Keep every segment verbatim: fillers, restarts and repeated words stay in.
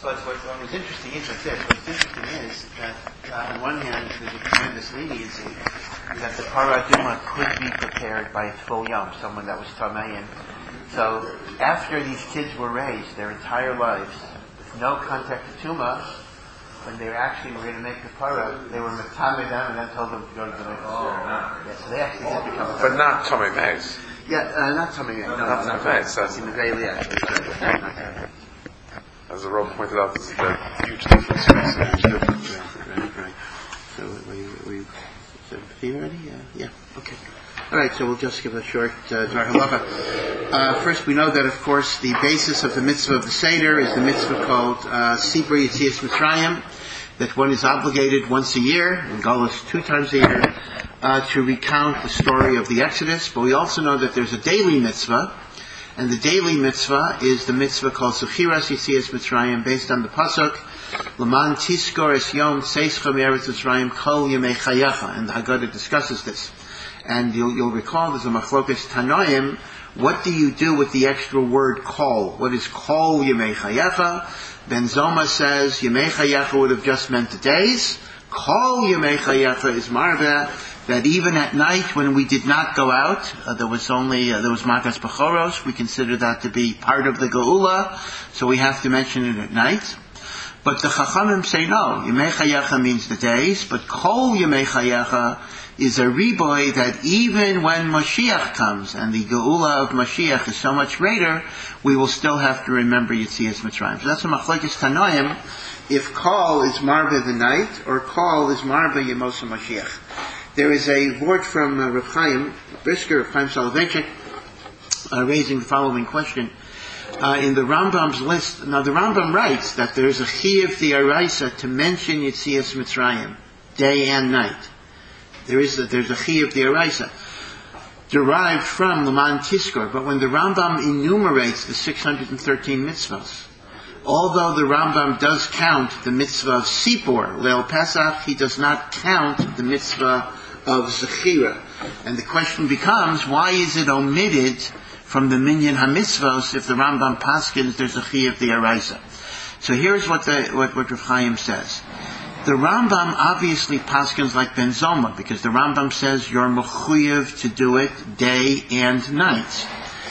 But what, what was interesting is like this. What's interesting is that uh, on one hand, there's a tremendous leniency that the Parah Aduma could be prepared by a full yom, someone that was Tamein. So after these kids were raised their entire lives with no contact to Tuma, when they actually were going to make the Parah, they were Matame them and then told them to go to the Mikvah. Oh, yeah, so they actually did become But not Tomei Meis. Yeah, uh, not Tomei Meis. No, not Tomei Meis. That's in the daily actually. As the Rob pointed out, this is a huge difference. Huge difference. Yeah, right, right. So we, we, is the theme ready? Yeah, yeah, okay. All right, so we'll just give a short uh, Dvar Halacha. Uh, first, we know that, of course, the basis of the mitzvah of the Seder is the mitzvah called uh, Sibur Yetzias Mitzrayim, that one is obligated once a year, and Galus two times a year, uh, to recount the story of the Exodus. But we also know that there's a daily mitzvah, and the daily mitzvah is the mitzvah called Zechiras Yetzias Mitzrayim, based on the pasuk L'man Tiskor Es Yom Tzeischa Me'eretz Mitzrayim Kol Yemei Chayacha, and the Haggadah discusses this. And you'll, you'll recall there's a machlokas Tanoim. What do you do with the extra word kol? What is kol Yemei Chayacha? Ben Zoma says Yemei Chayacha would have just meant the days. Kol Yemei Chayacha is marveh, that even at night when we did not go out, uh, there was only, uh, there was Makas Bechoros, we consider that to be part of the Geula, so we have to mention it at night. But the Chachamim say no, Yemei Chayacha means the days, but Kol Yemei Chayacha is a riboy that even when Mashiach comes, and the Geula of Mashiach is so much greater, we will still have to remember Yetzias Mitzrayim. So that's a machlokes Tanoim, if Kol is marveh the night, or Kol is marveh Yemosa Mashiach. There is a word from uh, Rav Chaim Brisker, Rav Chaim Soloveitchik, uh, raising the following question. Uh, in the Rambam's list, now the Rambam writes that there is a chiyuv d'oraisa to mention Yetzias Mitzrayim, day and night. There is a, there's a chiyuv d'oraisa derived from L'man Tiskor, but when the Rambam enumerates the six hundred thirteen mitzvahs, although the Rambam does count the mitzvah of Sipor, Leil Pesach, he does not count the mitzvah of Zechira. And the question becomes, why is it omitted from the Minyan HaMitzvos if the Rambam paskins there's a chiyuv d'oraisa? So here's what the what, what Rav Chaim says. The Rambam obviously paskins like Ben Zoma, because the Rambam says you're mechuyev to do it day and night.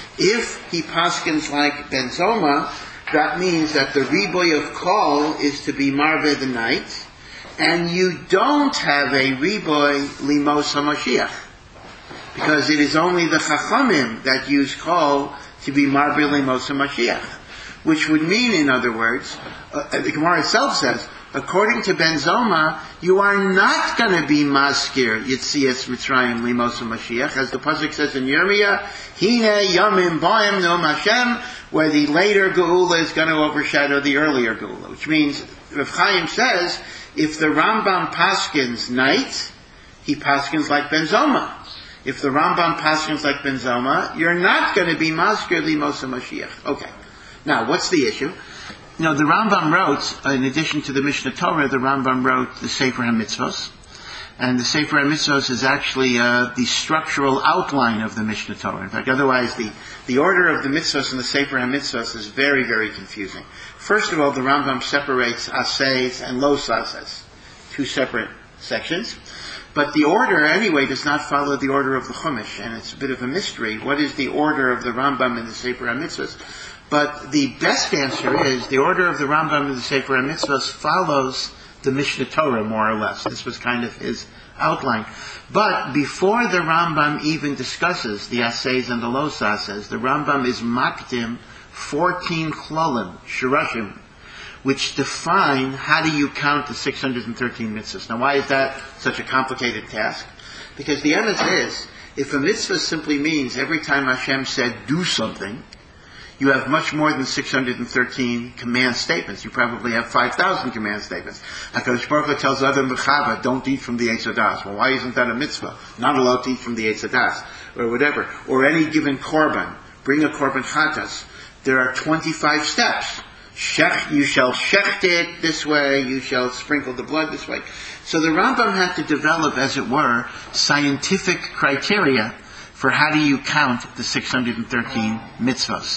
If he paskins like Ben Zoma, that means that the riboy of kol is to be marveh the night, and you don't have a riboy limos HaMashiach, because it is only the Chachamim that use kol to be marveh limos HaMashiach, which would mean, in other words, uh, the Gemara itself says, according to Ben Zoma, you are not going to be maskir Yetzias Mitzrayim Limos HaMashiach, as the pasuk says in Yirmiyah, Hine Yamim Ba'im Noam Hashem, where the later Geula is going to overshadow the earlier Geula, which means Rav Chaim says, if the Rambam paskins night, he paskins like Ben Zoma. If the Rambam paskins like Ben Zoma, you're not going to be maskir Limos HaMashiach. Okay. Now, what's the issue? You know, the Rambam wrote, in addition to the Mishnah Torah, the Rambam wrote the Sefer HaMitzvos. And the Sefer HaMitzvos is actually uh, the structural outline of the Mishnah Torah. In fact, otherwise, the, the order of the mitzvos in the Sefer HaMitzvos is very, very confusing. First of all, the Rambam separates Aseis and Los Ases, two separate sections. But the order, anyway, does not follow the order of the Chumash, and it's a bit of a mystery. What is the order of the Rambam in the Sefer HaMitzvos? But the best answer is the order of the Rambam in the Sefer HaMitzvos follows the Mishnah Torah, more or less. This was kind of his outline. But before the Rambam even discusses the Aseis and the Los Ases, the Rambam is makdim fourteen klolim, shirashim, which define how do you count the six hundred thirteen mitzvahs. Now, why is that such a complicated task? Because the emes is, if a mitzvah simply means every time Hashem said do something, you have much more than six hundred thirteen command statements. You probably have five thousand command statements. HaKadosh Baruch Hu tells Adam B'chava, don't eat from the Eitz Hadas. Well, why isn't that a mitzvah? Not allowed to eat from the Eitz Hadas, or whatever. Or any given korban. Bring a korban chatas. There are twenty-five steps. Shech, you shall shecht it this way, you shall sprinkle the blood this way. So the Rambam had to develop, as it were, scientific criteria for how do you count the six hundred thirteen mitzvahs.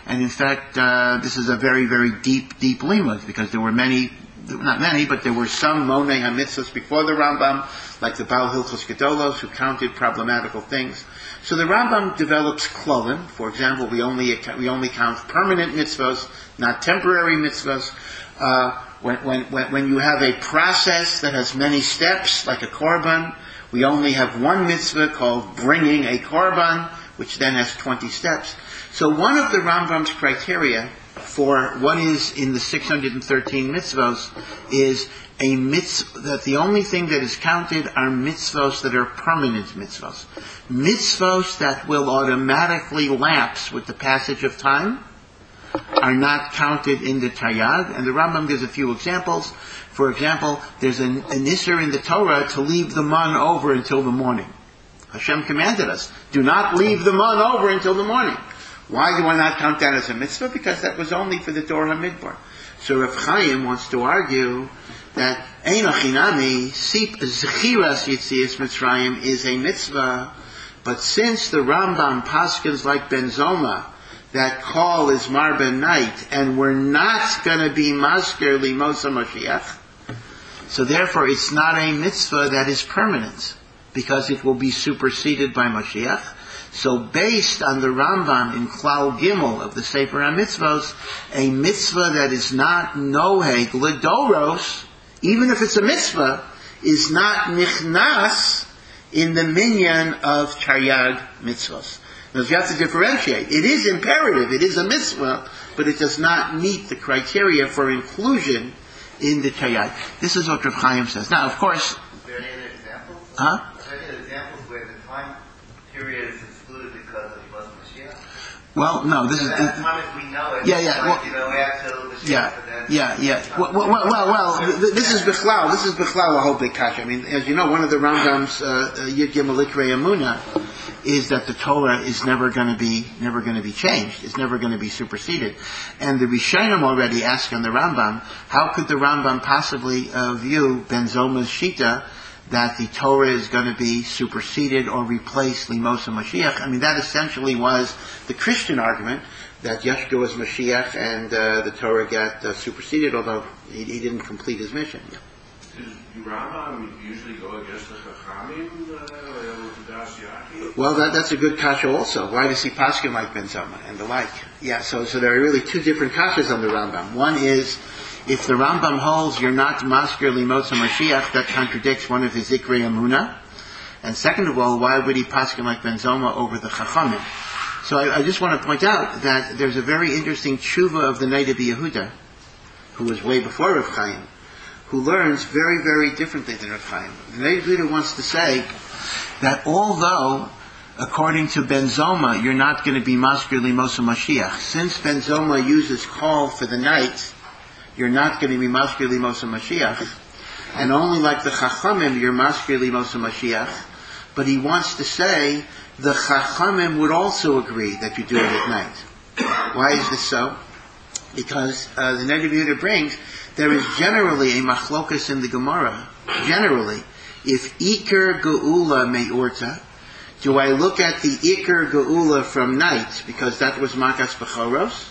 And in fact, uh, this is a very, very deep, deep limud, because there were many, not many, but there were some Monei HaMitzvos before the Rambam, like the Baal Hilchos Gedolos, who counted problematical things. So the Rambam develops klolim. For example, we only we only count permanent mitzvos, not temporary mitzvos. Uh, when, when, when you have a process that has many steps, like a korban, we only have one mitzvah called bringing a korban, which then has twenty steps. So one of the Rambam's criteria for what is in the six hundred thirteen mitzvos is a mitzvah, that the only thing that is counted are mitzvos that are permanent mitzvos. Mitzvos that will automatically lapse with the passage of time are not counted in the Taryag. And the Rambam gives a few examples. For example, there's an, an issur in the Torah to leave the man over until the morning. Hashem commanded us, do not leave the man over until the morning. Why do I not count that as a mitzvah? Because that was only for the Dor HaMidbar. So Rav Chaim wants to argue that Ein Achinami, Zechiras Yitzias Mitzrayim is a mitzvah, but since the Rambam paskins like Ben Zoma, that call is mar ben night, and we're not going to be masker limosa Mashiach, so therefore it's not a mitzvah that is permanent, because it will be superseded by Mashiach. So based on the Rambam in Klal Gimel of the Sefer HaMitzvos, a mitzvah that is not noheg ledoros, even if it's a mitzvah, is not nichnas in the minyan of Taryag mitzvos. Now you have to differentiate. It is imperative, it is a mitzvah, but it does not meet the criteria for inclusion in the Taryag. This is what Rav Chaim says. Now, of course... Is there any other examples? Huh? Is there any other examples where the time period is excluded because of Yom Mashiach? Well, no, this is... As long as we know it, yeah, yeah, like, well, you know, after the yeah, yeah, yeah. Well, well, well, well this is Bechlal. This is Bechlal a whole big kasha. I mean, as you know, one of the Rambam's uh, Yud Gimel Ikrei Emunah is that the Torah is never going to be never going to be changed. It's never going to be superseded. And the Rishonim already ask on the Rambam, how could the Rambam possibly uh, view Ben Zoma's Shita that the Torah is going to be superseded or replaced Limosa Mashiach? I mean, that essentially was the Christian argument, that Yeshua was Mashiach and uh, the Torah got uh, superseded, although he, he didn't complete his mission. Does Rambam usually go against the Chachamim, uh, with the Dasiaki? Well, that, that's a good kasha also. Why does he paskin like Ben Zoma and the like? Yeah, so so there are really two different kashas on the Rambam. One is, if the Rambam holds you're not masker limotza Mashiach, that contradicts one of his Ikrei Emunah. And second of all, why would he paskin like Ben Zoma over the Chachamim? So I, I just want to point out that there's a very interesting tshuva of the Noda B'Yehuda, who was way before Rav Chaim, who learns very, very differently than Rav Chaim. The Noda B'Yehuda wants to say that although, according to Ben Zoma, you're not going to be masker limosa Mashiach, since Ben Zoma uses call for the night, you're not going to be masker limosa Mashiach, and only like the Chachamim, you're masker limosa Mashiach. But he wants to say the Chachamim would also agree that you do it at night. Why is this so? Because uh, the Noda B'Yehuda brings, there is generally a machlokas in the Gemara, generally, if Iker Geula Me'urta, do I look at the Iker Geula from night, because that was Makas Bechoros,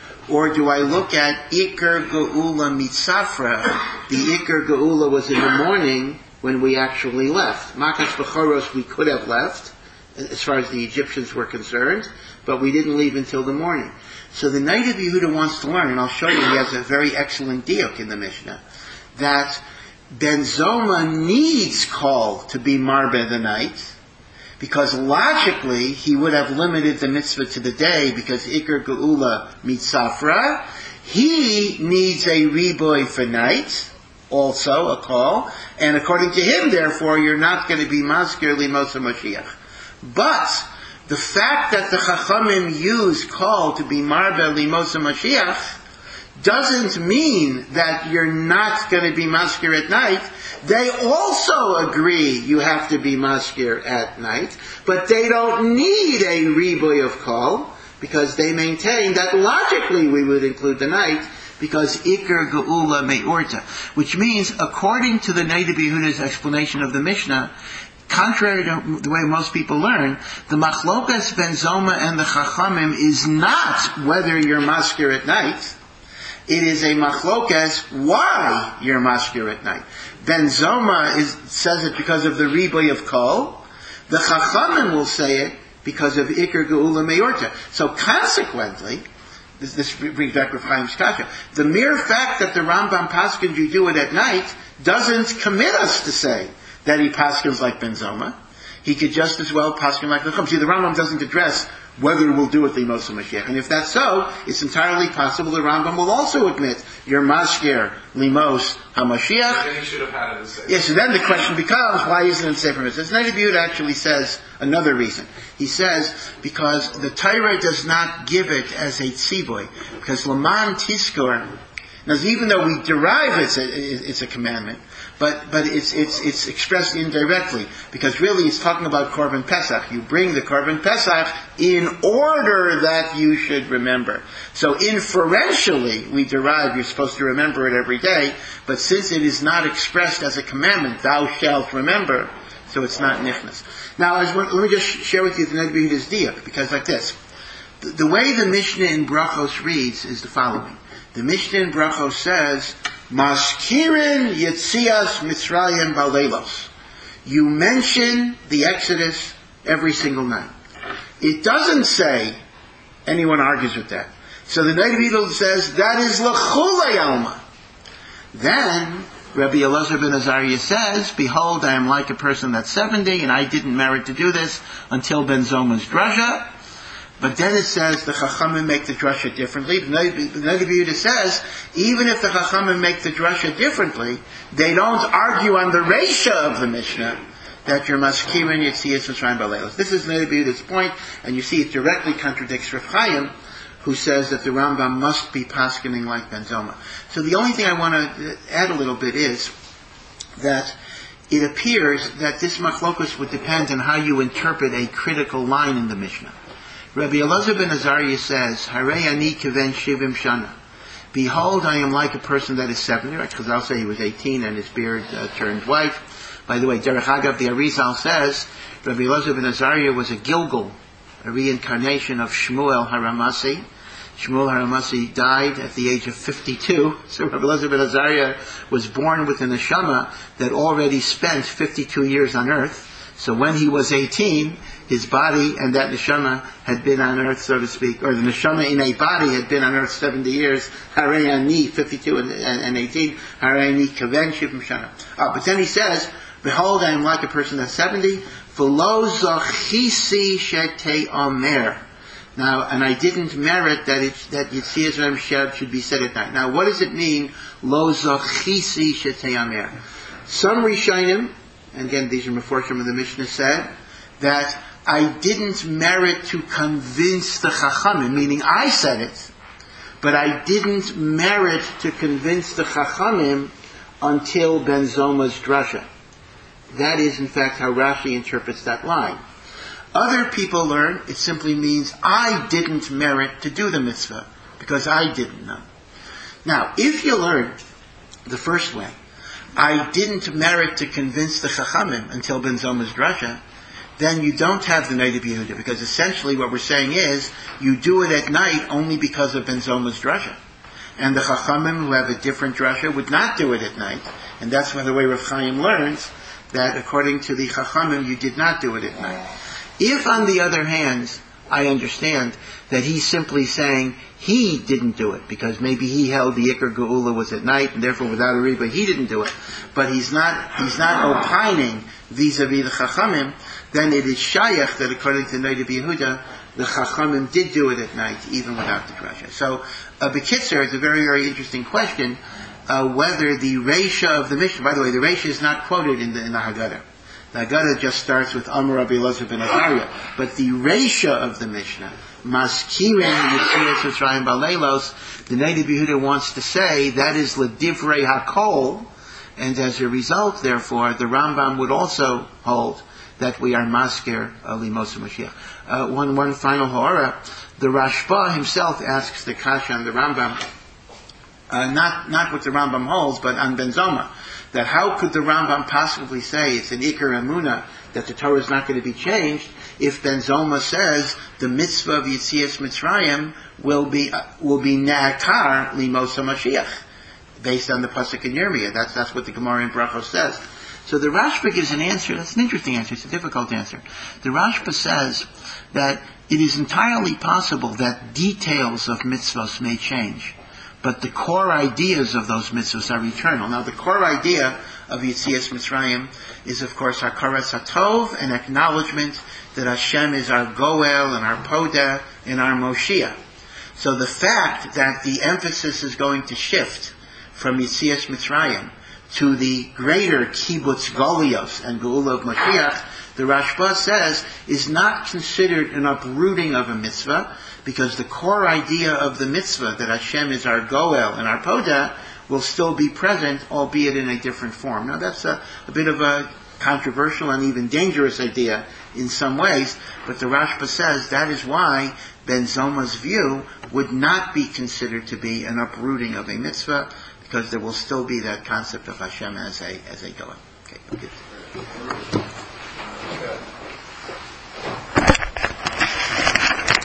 or do I look at Iker Geula Mitzafra, the Iker Geula was in the morning when we actually left. Makas Bechoros we could have left, as far as the Egyptians were concerned, but we didn't leave until the morning. So the Noda B'Yehuda wants to learn, and I'll show you, he has a very excellent diuk in the Mishnah, that Ben Zoma needs call to be marbe the night, because logically he would have limited the mitzvah to the day, because Iker Geula Mitzafra. He needs a riboy for night, also a call, and according to him, therefore, you're not going to be masker limosa Mashiach. But the fact that the Chachamim use call to be marbe limosa Mashiach doesn't mean that you're not going to be masker at night. They also agree you have to be masker at night, but they don't need a riboy of call, because they maintain that logically we would include the night, because Iker Geula Me'urta, which means, according to the Noda B'Yehuda's explanation of the Mishnah, contrary to the way most people learn, the machlokas ben Zoma and the Chachamim is not whether you're maskir at night. It is a machlokas why you're maskir at night. Ben Zoma is, says it because of the riboy of kol. The Chachamim will say it because of Iker Geula Meyorta. So consequently, this, this brings back Rav Chaim's kasha, the mere fact that the Rambam paskins you do it at night doesn't commit us to say that he paskins like Ben Zoma. He could just as well paskin like the Chum. See, the Rambam doesn't address whether we'll do it Limos Mashiach. And if that's so, it's entirely possible the Rambam will also admit you're maskir Limos HaMashiach. Then he should have had it the same. Yes, so then the question becomes, why isn't it Sefer Mitzvahs? Neidah B'Yehuda actually says another reason. He says, because the Torah does not give it as a tziboy. Because Laman Tiskor, now even though we derive it's a, it's a commandment, but, but it's, it's, it's expressed indirectly. Because really it's talking about Korban Pesach. You bring the Korban Pesach in order that you should remember. So inferentially we derive you're supposed to remember it every day, but since it is not expressed as a commandment, thou shalt remember, so it's not nichnas. Now, as one, let me just share with you the Neidah B'Yehuda's diak, because like this. The, the way the Mishnah in Brachos reads is the following. The Mishnah in Brachos says, Maskirin Yetzias Mitzrayim Baleilos. You mention the Exodus every single night. It doesn't say, anyone argues with that. So the Neidah B'Yehuda says, that is L'chulei Alma. Then, Rabbi Elazar ben Azariah says, behold, I am like a person that's seventy, and I didn't merit to do this until Ben Zoma's drasha. But then it says the Chachamim make the drasha differently. The Neidah B'Yehuda says, even if the Chachamim make the drasha differently, they don't argue on the reisha of the Mishnah that you're maskirin Yetzias Mitzrayim Baleilos. This is Neidah B'Yehuda's point, and you see it directly contradicts Rav Chaim, who says that the Rambam must be paskining like Ben Zoma. So the only thing I want to add a little bit is that it appears that this machlokus would depend on how you interpret a critical line in the Mishnah. Rabbi Elazar ben Azariah says, Harei ani kiven shivim shana. Behold, I am like a person that is seventy, right? Because I'll say he was eighteen and his beard uh, turned white. By the way, Derech Agav, the Arizal says, Rabbi Elazar ben Azariah was a Gilgal, a reincarnation of Shmuel Haramasi. Shmuel Haramasi died at the age of fifty-two, so Rabbi Elazar ben Azariah was born with a neshama that already spent fifty-two years on earth. So when he was eighteen, his body and that neshama had been on earth, so to speak, or the neshama in a body had been on earth seventy years. Harei ani, fifty-two and, and, and eighteen. Harei ani kaven shivim shana. Ah, but then he says, behold, I am like a person that's seventy. V'lo zochisi shete omer. Now, and I didn't merit that it, that Yetzias Mitzrayim should be said at night. Now, what does it mean? Lo zochisi shete omer. Some Rishonim, and again, these are Meforshim of the Mishnah, said that I didn't merit to convince the Chachamim, meaning I said it, but I didn't merit to convince the Chachamim until Ben Zoma's drasha. That is, in fact, how Rashi interprets that line. Other people learn it simply means I didn't merit to do the mitzvah, because I didn't know. Now, if you learn the first way, I didn't merit to convince the Chachamim until Ben Zoma's drasha, then you don't have the Neidah B'Yehuda, because essentially what we're saying is, you do it at night only because of Ben Zoma's drasha. And the Chachamim who have a different drasha would not do it at night. And that's why the way Rav Chaim learns, that according to the Chachamim, you did not do it at night. If, on the other hand, I understand that he's simply saying he didn't do it, because maybe he held the Iker Geula was at night, and therefore without a riba he didn't do it, but he's not, he's not opining vis-a-vis the Chachamim, then it is shayach that according to Neidah B'Yehuda, the Chachamim did do it at night, even without the drasha. So, uh, B'Kitzer, it's a very, very interesting question, uh, whether the reisha of the Mishnah, by the way, the reisha is not quoted in the, in the Haggadah. The Haggadah just starts with Amar Rabbi Elazar ben Azariah, but the reisha of the Mishnah, Maskirin Yetzias Mitzrayim Baleilos, the Neidah B'Yehuda wants to say that is L'divrei Hakol, and as a result, therefore, the Rambam would also hold that we are maskir Limos Mashiach. Uh, one, one final ha'ara, the Rashba himself asks the kasha on the Rambam, uh, not, not what the Rambam holds, but on Ben Zoma, that how could the Rambam possibly say it's an Iker Emunah that the Torah is not going to be changed if Ben Zoma says the mitzvah of Yetzias Mitzrayim will be uh, will be Ne'akar Limosa Mashiach, based on the pasuk in Yirmiyah. That's that's what the Gemara in Brachos says. So the Rashba gives an answer. That's an interesting answer. It's a difficult answer. The Rashba says that it is entirely possible that details of mitzvahs may change, but the core ideas of those mitzvahs are eternal. Now, the core idea of Yetzias Mitzrayim is, of course, Hakaras HaTov, an acknowledgement that Hashem is our Goel and our Podeh and our Moshiach. So the fact that the emphasis is going to shift from Yetzias Mitzrayim to the greater Kibbutz Golios and Geula of Mashiach, the Rashba says, is not considered an uprooting of a mitzvah, because the core idea of the mitzvah, that Hashem is our Goel and our Podeh, will still be present, albeit in a different form. Now that's a, a bit of a controversial and even dangerous idea in some ways, but the Rashba says that is why Ben Zoma's view would not be considered to be an uprooting of a mitzvah, because there will still be that concept of Hashem as a as a Goel. Okay, okay.